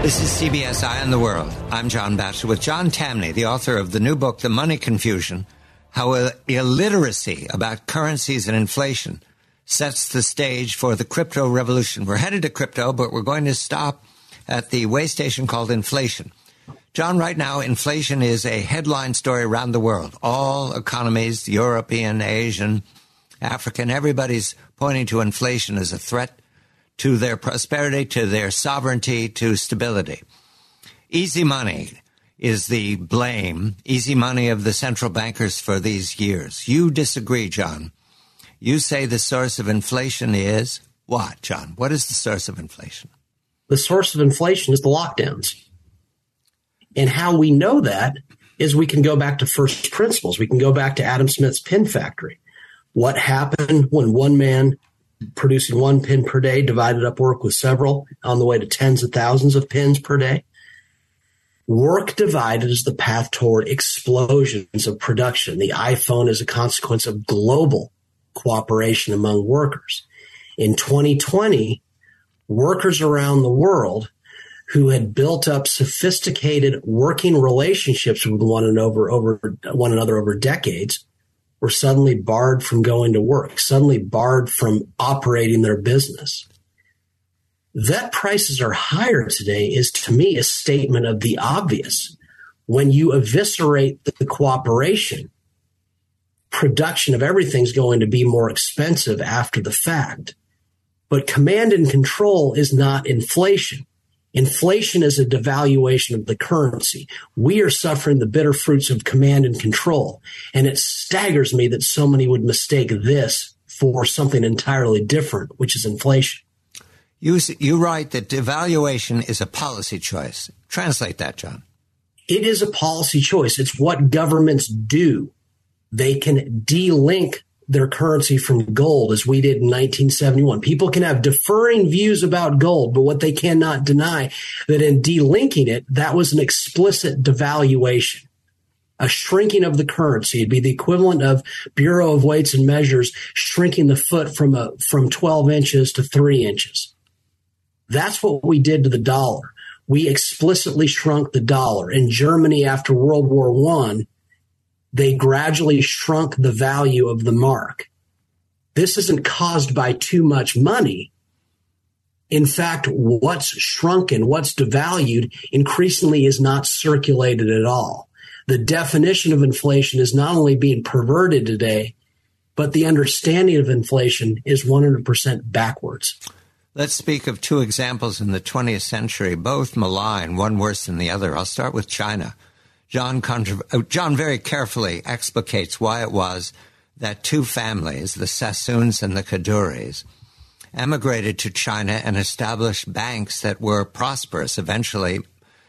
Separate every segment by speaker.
Speaker 1: This is CBS Eye on the World. I'm John Batchelor with John Tamny, the author of the new book, The Money Confusion, How Illiteracy About Currencies and Inflation Sets the Stage for the Crypto Revolution. We're headed to crypto, but we're going to stop at the way station called inflation. John, right now, inflation is a headline story around the world. All economies, European, Asian, African, everybody's pointing to inflation as a threat to their prosperity, to their sovereignty, to stability. Easy money is the blame, easy money of the central bankers for these years. You disagree, John. You say the source of inflation is what, John? What is the source of inflation?
Speaker 2: The source of inflation is the lockdowns. And how we know that is we can go back to first principles. We can go back to Adam Smith's pin factory. What happened when one man producing one pin per day divided up work with several on the way to tens of thousands of pins per day? Work divided is the path toward explosions of production. The iPhone is a consequence of global cooperation among workers. In 2020, workers around the world who had built up sophisticated working relationships with one another over decades were suddenly barred from going to work, suddenly barred from operating their business. That prices are higher today is, to me, a statement of the obvious. When you eviscerate the cooperation, production of everything's going to be more expensive after the fact. But command and control is not inflation. Inflation is a devaluation of the currency. We are suffering the bitter fruits of command and control. And it staggers me that so many would mistake this for something entirely different, which is inflation.
Speaker 1: You write that devaluation is a policy choice. Translate that, John.
Speaker 2: It is a policy choice. It's what governments do. They can delink their currency from gold, as we did in 1971. People can have differing views about gold, but what they cannot deny that in delinking it, that was an explicit devaluation, a shrinking of the currency. It'd be the equivalent of Bureau of Weights and Measures shrinking the foot from 12 inches to 3 inches. That's what we did to the dollar. We explicitly shrunk the dollar. In Germany after World War I, they gradually shrunk the value of the mark. This isn't caused by too much money. In fact, what's shrunken, what's devalued, increasingly is not circulated at all. The definition of inflation is not only being perverted today, but the understanding of inflation is 100% backwards.
Speaker 1: Let's speak of two examples in the 20th century, both malign, one worse than the other. I'll start with China. John very carefully explicates why it was that two families, the Sassoons and the Kaduris, emigrated to China and established banks that were prosperous, eventually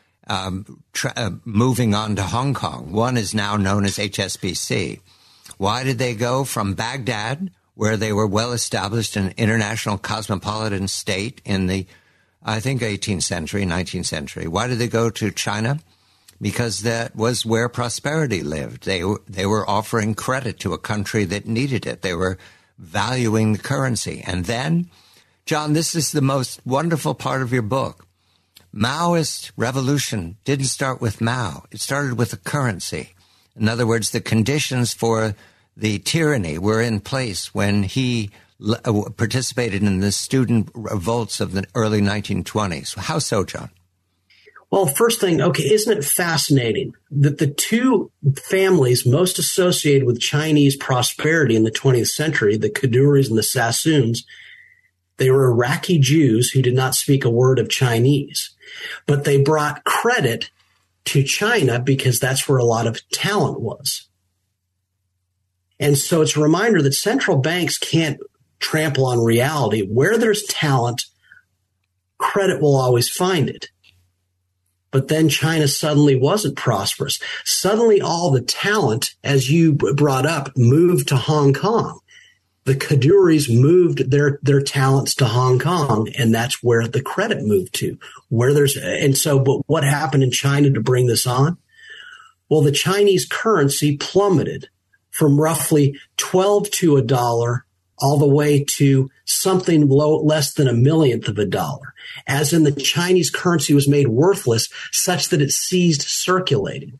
Speaker 1: moving on to Hong Kong. One is now known as HSBC. Why did they go from Baghdad, where they were well established in an international cosmopolitan state in the, I think, 18th century, 19th century? Why did they go to China? Because that was where prosperity lived. They were offering credit to a country that needed it. They were valuing the currency. And then, John, this is the most wonderful part of your book. Maoist revolution didn't start with Mao. It started with the currency. In other words, the conditions for the tyranny were in place when he participated in the student revolts of the early 1920s. How so, John?
Speaker 2: Well, first thing, okay, isn't it fascinating that the two families most associated with Chinese prosperity in the 20th century, the Kaduris and the Sassoons, they were Iraqi Jews who did not speak a word of Chinese, but they brought credit to China because that's where a lot of talent was. And so it's a reminder that central banks can't trample on reality. Where there's talent, credit will always find it. But then China suddenly wasn't prosperous. Suddenly all the talent, as you brought up, moved to Hong Kong. The Kaduris moved their talents to Hong Kong, and that's where the credit moved to. But what happened in China to bring this on? Well, the Chinese currency plummeted from roughly 12 to $1 all the way to something less than a millionth of a dollar, as in the Chinese currency was made worthless such that it ceased circulating.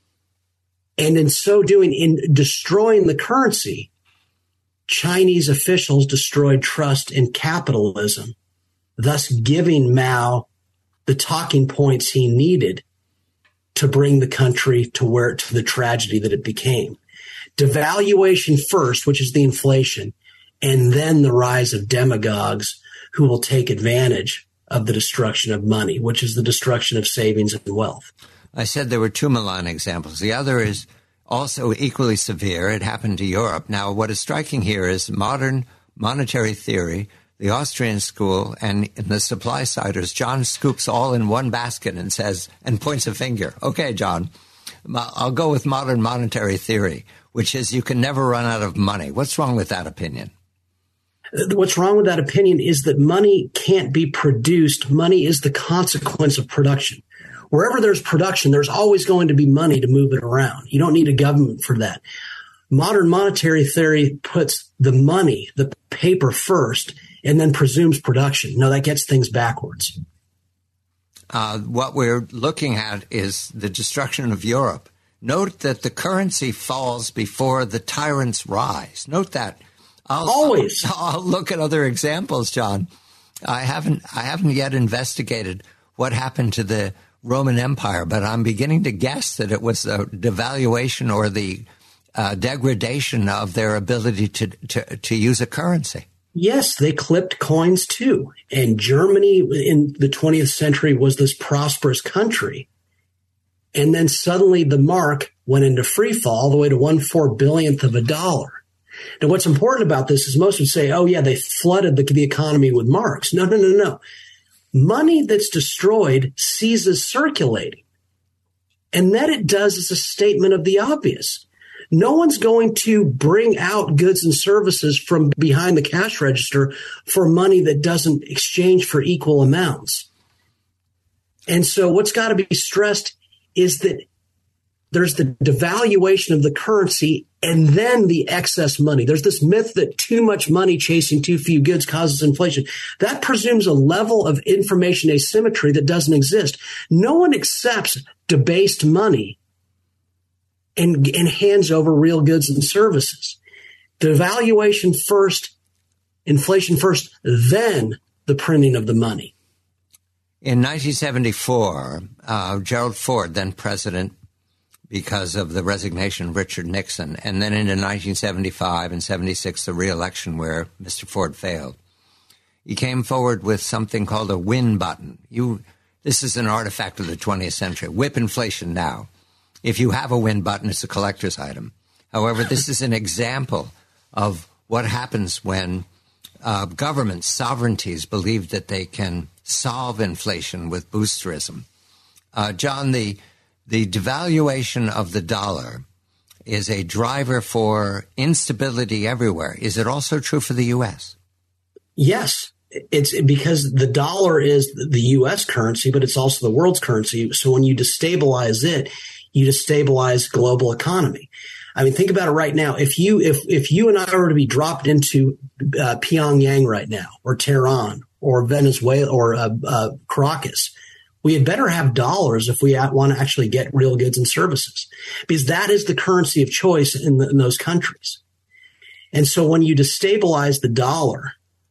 Speaker 2: And in so doing, in destroying the currency, Chinese officials destroyed trust in capitalism, thus giving Mao the talking points he needed to bring the country to the tragedy that it became. Devaluation first, which is the inflation, and then the rise of demagogues who will take advantage of the destruction of money, which is the destruction of savings and wealth.
Speaker 1: I said there were two Milan examples. The other is also equally severe. It happened to Europe. Now, what is striking here is modern monetary theory, the Austrian school, and the supply siders. John scoops all in one basket and says, and points a finger. Okay, John, I'll go with modern monetary theory, which is you can never run out of money. What's wrong with that opinion?
Speaker 2: What's wrong with that opinion is that money can't be produced. Money is the consequence of production. Wherever there's production, there's always going to be money to move it around. You don't need a government for that. Modern monetary theory puts the money, the paper first, and then presumes production. No, that gets things backwards.
Speaker 1: What we're looking at is the destruction of Europe. Note that the currency falls before the tyrants rise. Note that.
Speaker 2: Always.
Speaker 1: I'll look at other examples, John. I haven't yet investigated what happened to the Roman Empire, but I'm beginning to guess that it was the devaluation or the degradation of their ability to use a currency.
Speaker 2: Yes, they clipped coins too. And Germany in the 20th century was this prosperous country. And then suddenly the mark went into free fall all the way to 1/4 billionth of a dollar. Now, what's important about this is most would say, oh, yeah, they flooded the economy with marks. No. Money that's destroyed ceases circulating. And that it does is a statement of the obvious. No one's going to bring out goods and services from behind the cash register for money that doesn't exchange for equal amounts. And so what's got to be stressed is that there's the devaluation of the currency and then the excess money. There's this myth that too much money chasing too few goods causes inflation. That presumes a level of information asymmetry that doesn't exist. No one accepts debased money and hands over real goods and services. Devaluation first, inflation first, then the printing of the money.
Speaker 1: In 1974, Gerald Ford, then president, because of the resignation of Richard Nixon, and then into 1975 and 76, the re-election where Mr. Ford failed. He came forward with something called a win button. This is an artifact of the 20th century. Whip inflation now. If you have a win button, it's a collector's item. However, this is an example of what happens when governments, sovereignties, believe that they can solve inflation with boosterism. John, the devaluation of the dollar is a driver for instability everywhere. Is it also true for the U.S.?
Speaker 2: Yes. It's because the dollar is the U.S. currency, but it's also the world's currency. So when you destabilize it, you destabilize global economy. I mean, think about it right now. If you and I were to be dropped into Pyongyang right now, or Tehran, or Venezuela, or Caracas, we had better have dollars if we want to actually get real goods and services, because that is the currency of choice in those countries. And so when you destabilize the dollar,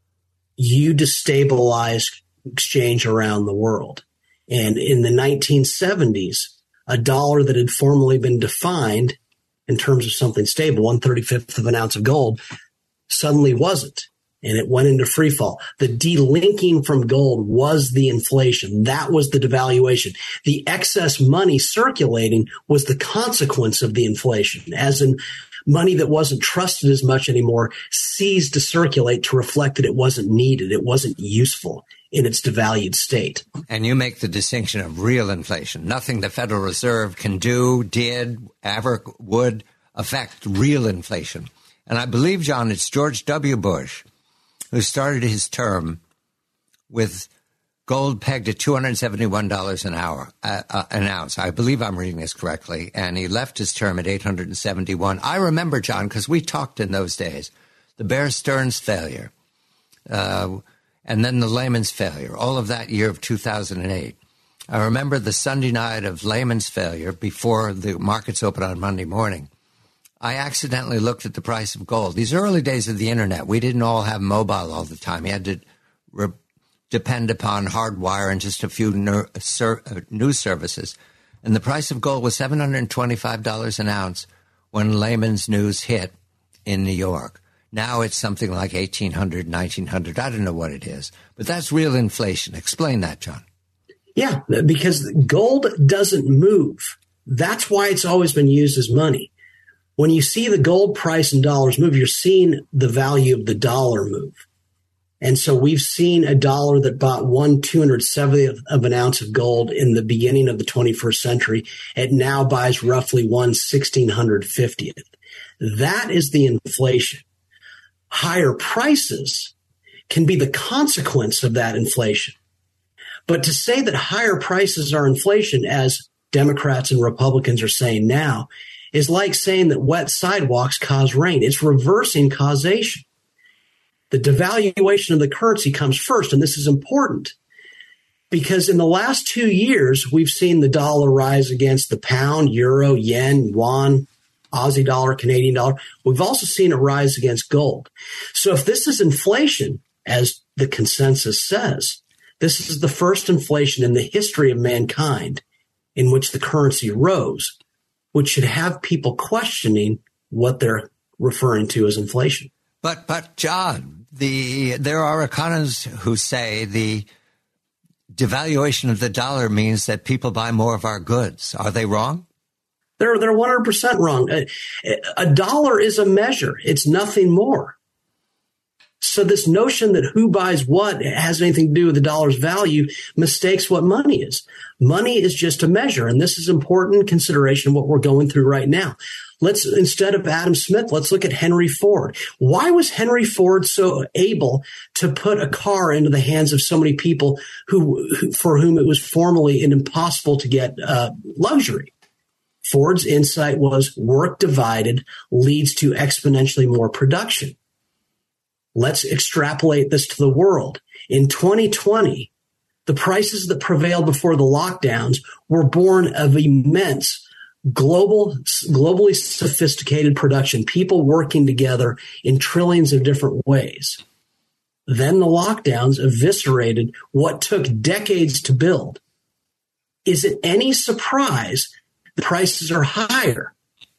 Speaker 2: you destabilize exchange around the world. And in the 1970s, a dollar that had formerly been defined in terms of something stable, 1/35th of an ounce of gold, suddenly wasn't. And it went into free fall. The delinking from gold was the inflation. That was the devaluation. The excess money circulating was the consequence of the inflation, as in money that wasn't trusted as much anymore ceased to circulate to reflect that it wasn't needed. It wasn't useful in its devalued state.
Speaker 1: And you make the distinction of real inflation. Nothing the Federal Reserve can do, did, ever would affect real inflation. And I believe, John, it's George W. Bush who started his term with gold pegged at $271 an ounce. I believe I'm reading this correctly. And he left his term at $871. I remember, John, because we talked in those days, the Bear Stearns failure. and then the Lehman's failure, all of that year of 2008. I remember the Sunday night of Lehman's failure before the markets opened on Monday morning. I accidentally looked at the price of gold. These early days of the internet, we didn't all have mobile all the time. You had to depend upon hardwire and just a few news services. And the price of gold was $725 an ounce when Lehman's news hit in New York. Now it's something like $1,800, $1,900. I don't know what it is, but that's real inflation. Explain that, John.
Speaker 2: Yeah, because gold doesn't move. That's why it's always been used as money. When you see the gold price in dollars move, you're seeing the value of the dollar move. And so we've seen a dollar that bought 1/270th of an ounce of gold in the beginning of the 21st century. It now buys roughly 1/1650th. That is the inflation. Higher prices can be the consequence of that inflation. But to say that higher prices are inflation, as Democrats and Republicans are saying now, is like saying that wet sidewalks cause rain. It's reversing causation. The devaluation of the currency comes first, and this is important because in the last 2 years, we've seen the dollar rise against the pound, euro, yen, yuan, Aussie dollar, Canadian dollar. We've also seen it rise against gold. So if this is inflation, as the consensus says, this is the first inflation in the history of mankind in which the currency rose, which should have people questioning what they're referring to as inflation.
Speaker 1: But John, there are economists who say the devaluation of the dollar means that people buy more of our goods. Are they wrong?
Speaker 2: They're 100% wrong. A dollar is a measure. It's nothing more. So this notion that who buys what has anything to do with the dollar's value mistakes what money is. Money is just a measure, and this is important consideration of what we're going through right now. Let's, instead of Adam Smith, let's look at Henry Ford. Why was Henry Ford so able to put a car into the hands of so many people for whom it was formerly impossible to get luxury? Ford's insight was work divided leads to exponentially more production. Let's extrapolate this to the world. In 2020, the prices that prevailed before the lockdowns were born of immense globally sophisticated production, people working together in trillions of different ways. Then the lockdowns eviscerated what took decades to build. Is it any surprise the prices are higher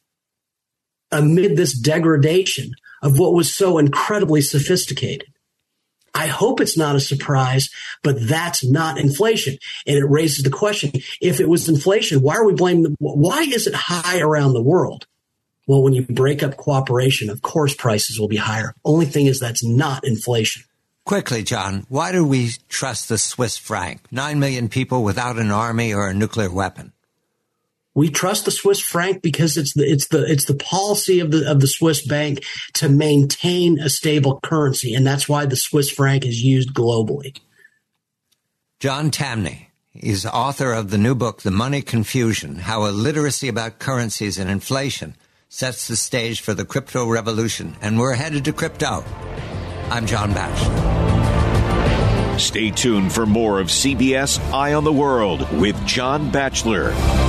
Speaker 2: amid this degradation of what was so incredibly sophisticated? I hope it's not a surprise, but that's not inflation. And it raises the question, if it was inflation, why are we blaming why is it high around the world? Well, when you break up cooperation, of course prices will be higher. Only thing is that's not inflation.
Speaker 1: Quickly, John, why do we trust the Swiss franc? 9 million people without an army or a nuclear weapon.
Speaker 2: We trust the Swiss franc because it's the policy of the Swiss bank to maintain a stable currency, and that's why the Swiss franc is used globally.
Speaker 1: John Tamny is author of the new book, The Money Confusion: How Illiteracy About Currencies and Inflation Sets the Stage for the Crypto Revolution, and we're headed to crypto. I'm John Batchelor.
Speaker 3: Stay tuned for more of CBS Eye on the World with John Batchelor.